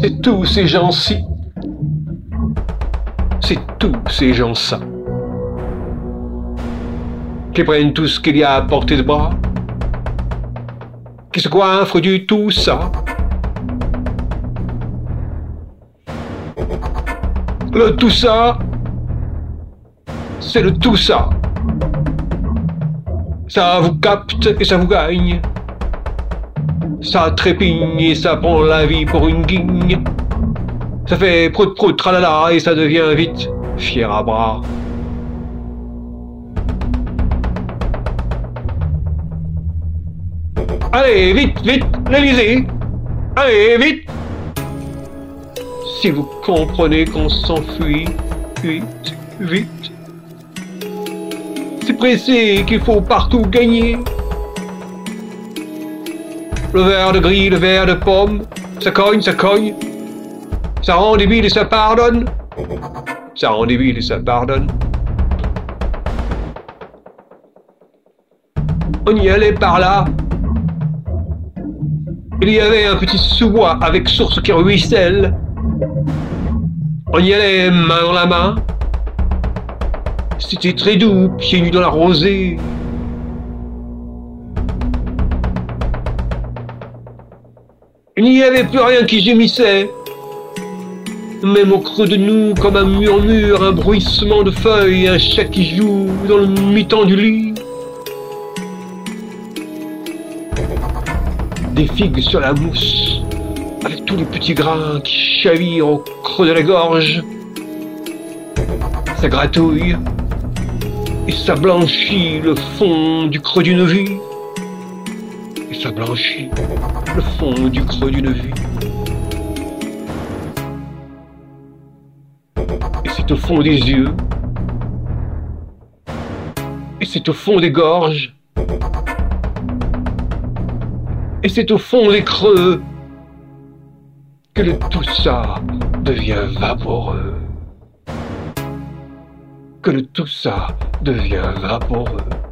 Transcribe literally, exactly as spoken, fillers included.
C'est tous ces gens-ci. C'est tous ces gens-ça. Qui prennent tout ce qu'il y a à portée de bras. Qui se coiffrent du tout ça. Le tout ça, c'est le tout ça. Ça vous capte et ça vous gagne. Ça trépigne et ça prend la vie pour une guigne. Ça fait prout prout tralala et ça devient vite fier à bras. Allez, vite, vite, l'Élysée. Allez, vite. Si vous comprenez qu'on s'enfuit, vite, vite. C'est pressé qu'il faut partout gagner. Le verre de gris, le verre de pomme, ça cogne, ça cogne. Ça rend débile et ça pardonne. Ça rend débile et ça pardonne. On y allait par là. Il y avait un petit sous-bois avec source qui ruisselle. On y allait main dans la main. C'était très doux, pieds nus dans la rosée. Il n'y avait plus rien qui gémissait. Même au creux de nous, comme un murmure, un bruissement de feuilles, un chat qui joue dans le mi-temps du lit. Des figues sur la mousse, avec tous les petits grains qui chavirent au creux de la gorge. Ça gratouille, et ça blanchit le fond du creux d'une vie. Et ça blanchit le fond du creux d'une vie. Et c'est au fond des yeux. Et c'est au fond des gorges. Et c'est au fond des creux que le tout ça devient vaporeux. Que le tout ça devient vaporeux.